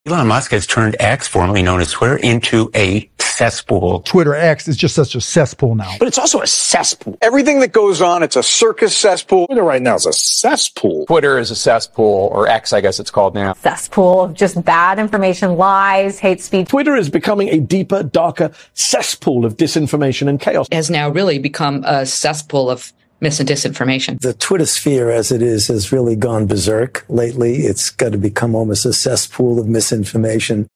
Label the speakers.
Speaker 1: Elon Musk has turned X, formerly known as Twitter, into a cesspool.
Speaker 2: Twitter X is just such a cesspool now.
Speaker 3: But it's also a cesspool.
Speaker 4: Everything that goes on, it's a circus cesspool.
Speaker 3: Twitter right now is a cesspool.
Speaker 5: Twitter is a cesspool, or X, I guess it's called now.
Speaker 6: Cesspool of just bad information, lies, hate speech.
Speaker 3: Twitter is becoming a deeper, darker cesspool of disinformation and chaos.
Speaker 7: It has now really become a cesspool of mis and disinformation.
Speaker 8: The Twitter sphere as it is has really gone berserk lately. It's got to become almost a cesspool of misinformation.